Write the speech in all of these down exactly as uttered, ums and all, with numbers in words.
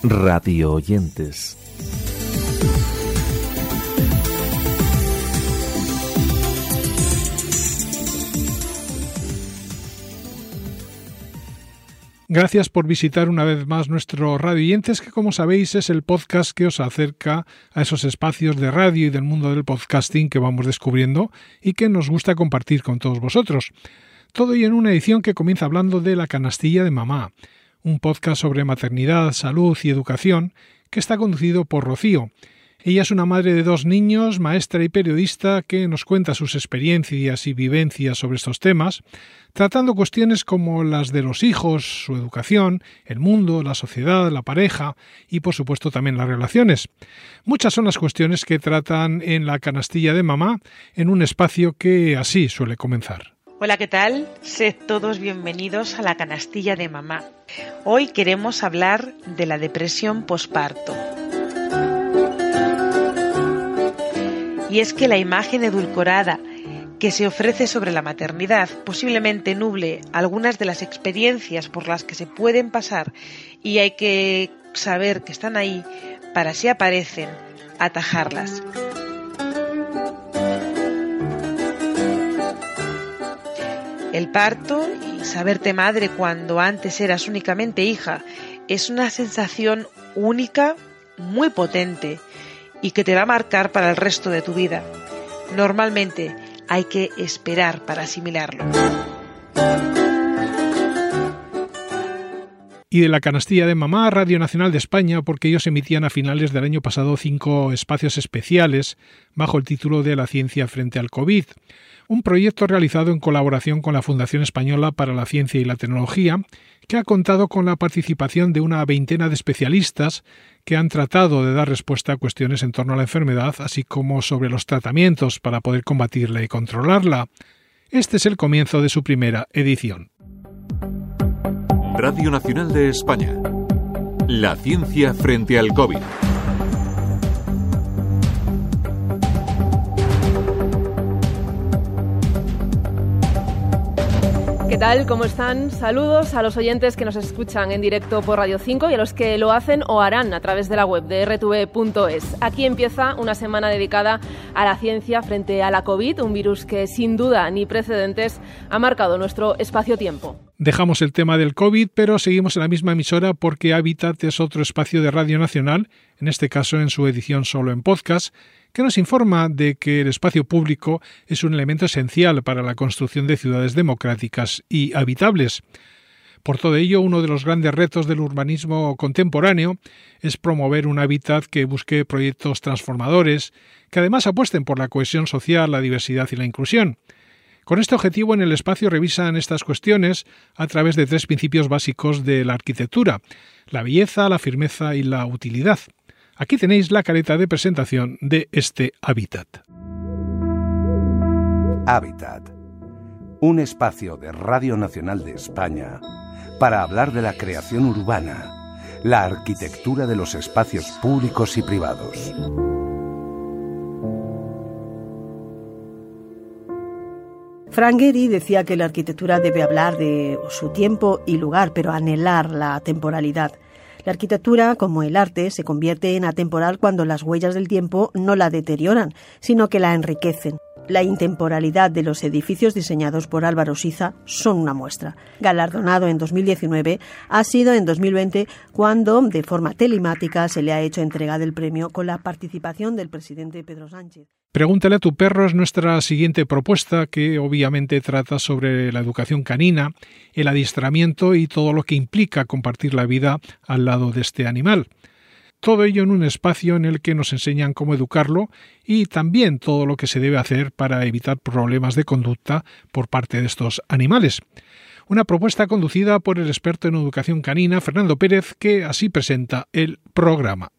Radio oyentes. Gracias por visitar una vez más nuestro Radio Oyentes, que como sabéis es el podcast que os acerca a esos espacios de radio y del mundo del podcasting que vamos descubriendo y que nos gusta compartir con todos vosotros. Todo ello en una edición que comienza hablando de La Canastilla de Mamá, un podcast sobre maternidad, salud y educación que está conducido por Rocío. Ella es una madre de dos niños, maestra y periodista que nos cuenta sus experiencias y vivencias sobre estos temas, tratando cuestiones como las de los hijos, su educación, el mundo, la sociedad, la pareja y por supuesto también las relaciones. Muchas son las cuestiones que tratan en La Canastilla de Mamá, en un espacio que así suele comenzar. Hola, ¿qué tal? Sed todos bienvenidos a La Canastilla de Mamá. Hoy queremos hablar de la depresión posparto. Y es que la imagen edulcorada que se ofrece sobre la maternidad posiblemente nuble algunas de las experiencias por las que se pueden pasar, y hay que saber que están ahí para, si aparecen, atajarlas. El parto y saberte madre cuando antes eras únicamente hija es una sensación única, muy potente, y que te va a marcar para el resto de tu vida. Normalmente hay que esperar para asimilarlo. Y de La Canastilla de Mamá, Radio Nacional de España, porque ellos emitían a finales del año pasado cinco espacios especiales bajo el título de La ciencia frente al COVID, un proyecto realizado en colaboración con la Fundación Española para la Ciencia y la Tecnología, que ha contado con la participación de una veintena de especialistas que han tratado de dar respuesta a cuestiones en torno a la enfermedad, así como sobre los tratamientos para poder combatirla y controlarla. Este es el comienzo de su primera edición. Radio Nacional de España. La ciencia frente al COVID. ¿Qué tal? ¿Cómo están? Saludos a los oyentes que nos escuchan en directo por Radio cinco y a los que lo hacen o harán a través de la web de erre te ve punto es. Aquí empieza una semana dedicada a la ciencia frente a la COVID, un virus que sin duda ni precedentes ha marcado nuestro espacio-tiempo. Dejamos el tema del COVID, pero seguimos en la misma emisora porque Hábitat es otro espacio de Radio Nacional, en este caso en su edición solo en podcast, que nos informa de que el espacio público es un elemento esencial para la construcción de ciudades democráticas y habitables. Por todo ello, uno de los grandes retos del urbanismo contemporáneo es promover un hábitat que busque proyectos transformadores, que además apuesten por la cohesión social, la diversidad y la inclusión. Con este objetivo, en el espacio revisan estas cuestiones a través de tres principios básicos de la arquitectura: la belleza, la firmeza y la utilidad. Aquí tenéis la careta de presentación de este Hábitat. Hábitat, un espacio de Radio Nacional de España para hablar de la creación urbana, la arquitectura de los espacios públicos y privados. Frank Gehry decía que la arquitectura debe hablar de su tiempo y lugar, pero anhelar la temporalidad. La arquitectura, como el arte, se convierte en atemporal cuando las huellas del tiempo no la deterioran, sino que la enriquecen. La intemporalidad de los edificios diseñados por Álvaro Siza son una muestra. Galardonado en dos mil diecinueve, ha sido en dos mil veinte cuando, de forma telemática, se le ha hecho entrega del premio con la participación del presidente Pedro Sánchez. Pregúntale a tu perro es nuestra siguiente propuesta, que obviamente trata sobre la educación canina, el adiestramiento y todo lo que implica compartir la vida al lado de este animal. Todo ello en un espacio en el que nos enseñan cómo educarlo y también todo lo que se debe hacer para evitar problemas de conducta por parte de estos animales. Una propuesta conducida por el experto en educación canina, Fernando Pérez, que así presenta el programa.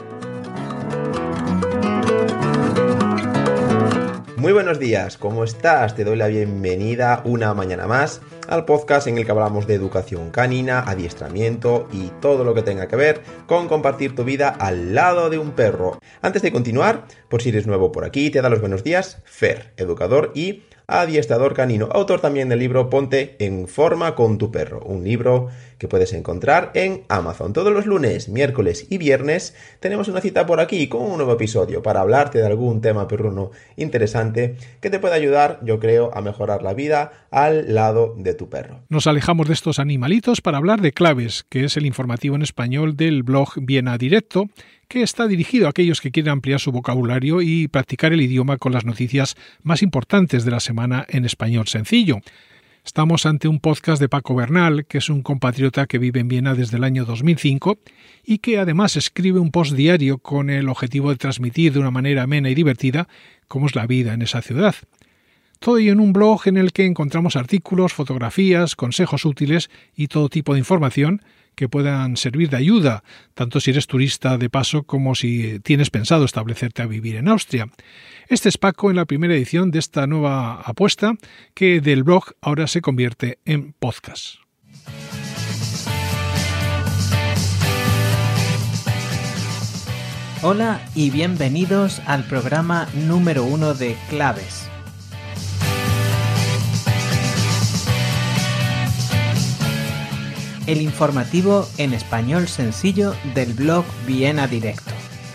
Muy buenos días, ¿cómo estás? Te doy la bienvenida una mañana más al podcast en el que hablamos de educación canina, adiestramiento y todo lo que tenga que ver con compartir tu vida al lado de un perro. Antes de continuar, por si eres nuevo por aquí, te da los buenos días Fer, educador y adiestrador canino, autor también del libro Ponte en forma con tu perro, un libro que puedes encontrar en Amazon. Todos los lunes, miércoles y viernes tenemos una cita por aquí con un nuevo episodio para hablarte de algún tema perruno interesante que te puede ayudar, yo creo, a mejorar la vida al lado de tu perro. Nos alejamos de estos animalitos para hablar de Claves, que es el informativo en español del blog Viena Directo, que está dirigido a aquellos que quieren ampliar su vocabulario y practicar el idioma con las noticias más importantes de la semana en español sencillo. Estamos ante un podcast de Paco Bernal, que es un compatriota que vive en Viena desde el año dos mil cinco y que además escribe un post diario con el objetivo de transmitir de una manera amena y divertida cómo es la vida en esa ciudad. Todo ello en un blog en el que encontramos artículos, fotografías, consejos útiles y todo tipo de información que puedan servir de ayuda, tanto si eres turista de paso como si tienes pensado establecerte a vivir en Austria. Este es Paco en la primera edición de esta nueva apuesta que del blog ahora se convierte en podcast. Hola y bienvenidos al programa número uno de Claves. El informativo en español sencillo del blog Viena Directo.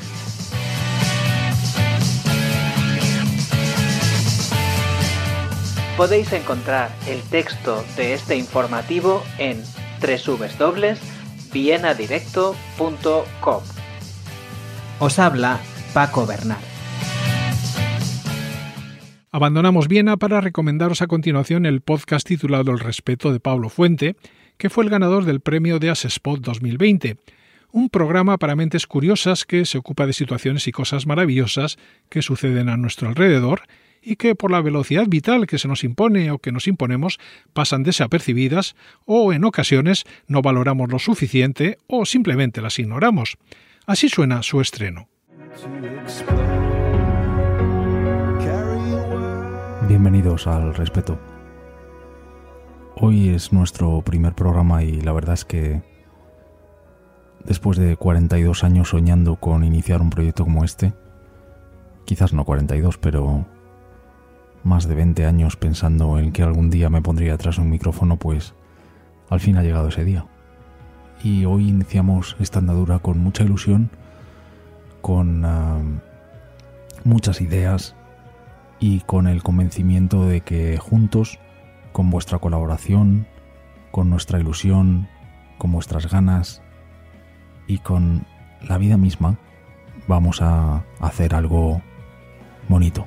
Podéis encontrar el texto de este informativo en doble u doble u doble u punto viena directo punto com. Os habla Paco Bernal. Abandonamos Viena para recomendaros a continuación el podcast titulado El respeto de Pablo Fuente, que fue el ganador del premio de Asespot dos mil veinte, un programa para mentes curiosas que se ocupa de situaciones y cosas maravillosas que suceden a nuestro alrededor y que por la velocidad vital que se nos impone o que nos imponemos pasan desapercibidas o en ocasiones no valoramos lo suficiente o simplemente las ignoramos. Así suena su estreno. Bienvenidos al Respeto. Hoy es nuestro primer programa y la verdad es que después de cuarenta y dos años soñando con iniciar un proyecto como este, quizás no cuarenta y dos, pero más de veinte años pensando en que algún día me pondría detrás de un micrófono, pues al fin ha llegado ese día. Y hoy iniciamos esta andadura con mucha ilusión, con uh, muchas ideas y con el convencimiento de que juntos, con vuestra colaboración, con nuestra ilusión, con vuestras ganas y con la vida misma, vamos a hacer algo bonito.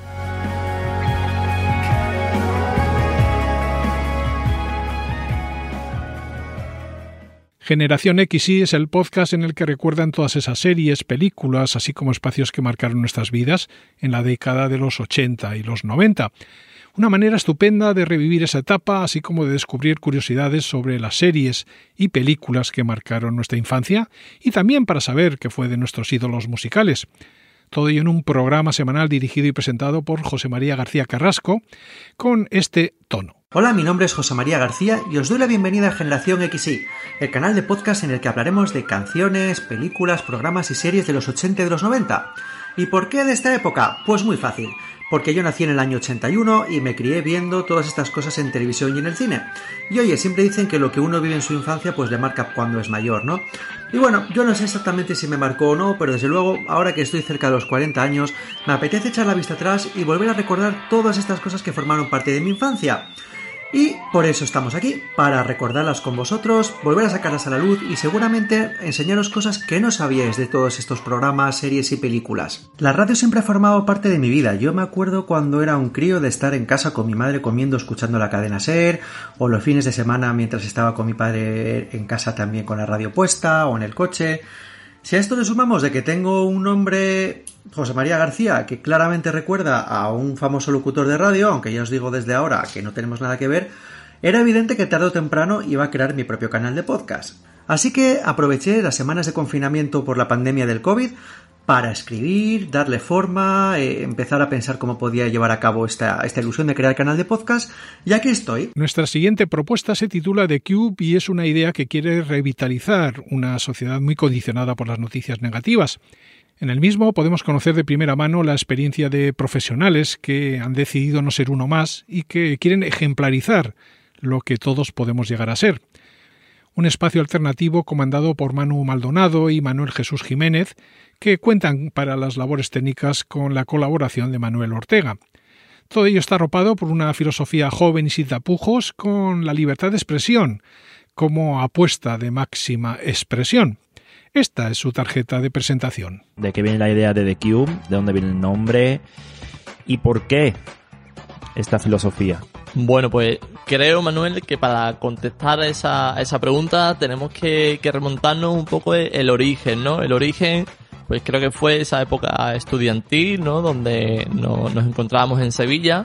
Generación X Y es el podcast en el que recuerdan todas esas series, películas, así como espacios que marcaron nuestras vidas en la década de los ochenta y los noventa. Una manera estupenda de revivir esa etapa, así como de descubrir curiosidades sobre las series y películas que marcaron nuestra infancia y también para saber qué fue de nuestros ídolos musicales. Todo ello en un programa semanal dirigido y presentado por José María García Carrasco, con este tono. Hola, mi nombre es José María García y os doy la bienvenida a Generación X Y, el canal de podcast en el que hablaremos de canciones, películas, programas y series de los ochenta y de los noventa. ¿Y por qué de esta época? Pues muy fácil. Porque yo nací en el año ochenta y uno y me crié viendo todas estas cosas en televisión y en el cine. Y oye, siempre dicen que lo que uno vive en su infancia pues le marca cuando es mayor, ¿no? Y bueno, yo no sé exactamente si me marcó o no, pero desde luego, ahora que estoy cerca de los cuarenta años, me apetece echar la vista atrás y volver a recordar todas estas cosas que formaron parte de mi infancia. Y por eso estamos aquí, para recordarlas con vosotros, volver a sacarlas a la luz y seguramente enseñaros cosas que no sabíais de todos estos programas, series y películas. La radio siempre ha formado parte de mi vida. Yo me acuerdo cuando era un crío de estar en casa con mi madre comiendo, escuchando la cadena SER, o los fines de semana mientras estaba con mi padre en casa también con la radio puesta o en el coche. Si a esto le sumamos de que tengo un nombre, José María García, que claramente recuerda a un famoso locutor de radio, aunque ya os digo desde ahora que no tenemos nada que ver, era evidente que tarde o temprano iba a crear mi propio canal de podcast. Así que aproveché las semanas de confinamiento por la pandemia del COVID para escribir, darle forma, eh, empezar a pensar cómo podía llevar a cabo esta, esta ilusión de crear el canal de podcast, y aquí estoy. Nuestra siguiente propuesta se titula The Cube y es una idea que quiere revitalizar una sociedad muy condicionada por las noticias negativas. En el mismo podemos conocer de primera mano la experiencia de profesionales que han decidido no ser uno más y que quieren ejemplarizar lo que todos podemos llegar a ser. Un espacio alternativo comandado por Manu Maldonado y Manuel Jesús Jiménez, que cuentan para las labores técnicas con la colaboración de Manuel Ortega. Todo ello está arropado por una filosofía joven y sin tapujos, con la libertad de expresión como apuesta de máxima expresión. Esta es su tarjeta de presentación. ¿De qué viene la idea de The Cube? ¿De dónde viene el nombre? ¿Y por qué esta filosofía? Bueno, pues creo, Manuel, que para contestar a esa, a esa pregunta tenemos que, que remontarnos un poco el, el origen, ¿no? El origen, pues creo que fue esa época estudiantil, ¿no? Donde no, nos encontrábamos en Sevilla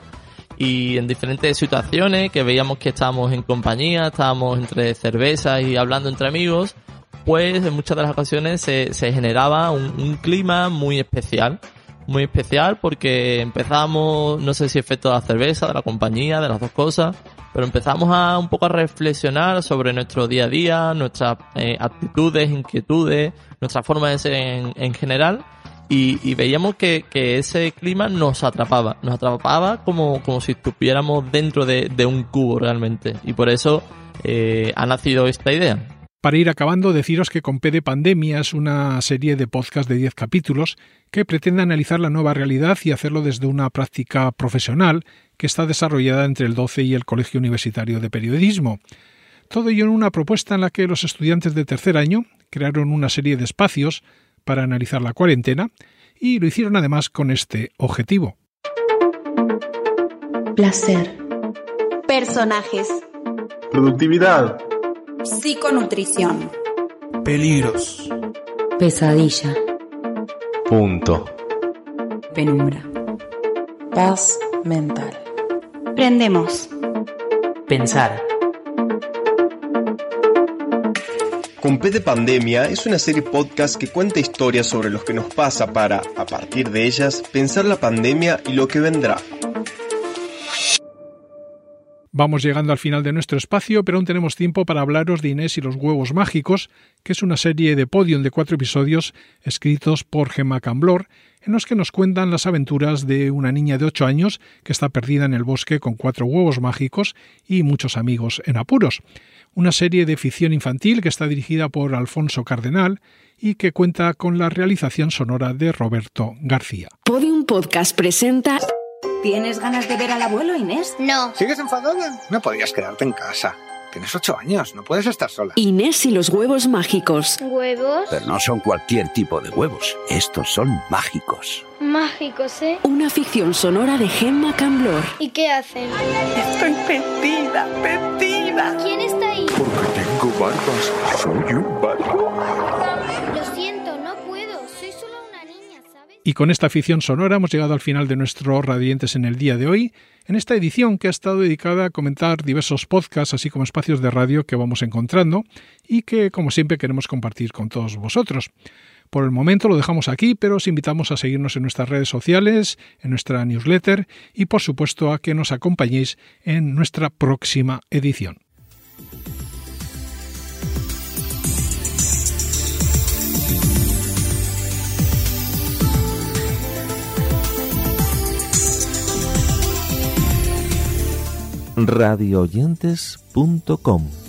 y en diferentes situaciones que veíamos que estábamos en compañía, estábamos entre cervezas y hablando entre amigos, pues en muchas de las ocasiones se, se generaba un, un clima muy especial. Muy especial porque empezamos, no sé si efecto de la cerveza, de la compañía, de las dos cosas, pero empezamos a un poco a reflexionar sobre nuestro día a día, nuestras eh, actitudes, inquietudes, nuestra forma de ser en, en general, y, y veíamos que, que ese clima nos atrapaba, nos atrapaba como, como si estuviéramos dentro de, de un cubo realmente, y por eso eh, ha nacido esta idea. Para ir acabando, deciros que Con P de Pandemia es una serie de podcast de diez capítulos que pretende analizar la nueva realidad y hacerlo desde una práctica profesional que está desarrollada entre el doce y el Colegio Universitario de Periodismo. Todo ello en una propuesta en la que los estudiantes de tercer año crearon una serie de espacios para analizar la cuarentena y lo hicieron además con este objetivo. Placer. Personajes. Productividad. Psiconutrición. Peligros. Pesadilla. Punto. Penumbra. Paz mental. Prendemos. Pensar. Con P de Pandemia es una serie podcast que cuenta historias sobre lo que nos pasa para, a partir de ellas, pensar la pandemia y lo que vendrá. Vamos llegando al final de nuestro espacio, pero aún tenemos tiempo para hablaros de Inés y los huevos mágicos, que es una serie de Podium de cuatro episodios escritos por Gemma Camblor, en los que nos cuentan las aventuras de una niña de ocho años que está perdida en el bosque con cuatro huevos mágicos y muchos amigos en apuros. Una serie de ficción infantil que está dirigida por Alfonso Cardenal y que cuenta con la realización sonora de Roberto García. Podium Podcast presenta... ¿Tienes ganas de ver al abuelo, Inés? No. ¿Sigues enfadada? No podías quedarte en casa. Tienes ocho años, no puedes estar sola. Inés y los huevos mágicos. ¿Huevos? Pero no son cualquier tipo de huevos. Estos son mágicos. Mágicos, ¿eh? Una ficción sonora de Gemma Camblor. ¿Y qué hacen? Estoy perdida, perdida. ¿Quién está ahí? Porque tengo barbas. Soy un barbo. Lo siento, no puedo. Soy solo una niña, ¿sabes? Y con esta ficción sonora hemos llegado al final de nuestro Radiantes en el día de hoy, en esta edición que ha estado dedicada a comentar diversos podcasts, así como espacios de radio que vamos encontrando y que, como siempre, queremos compartir con todos vosotros. Por el momento lo dejamos aquí, pero os invitamos a seguirnos en nuestras redes sociales, en nuestra newsletter y, por supuesto, a que nos acompañéis en nuestra próxima edición. radio oyentes punto com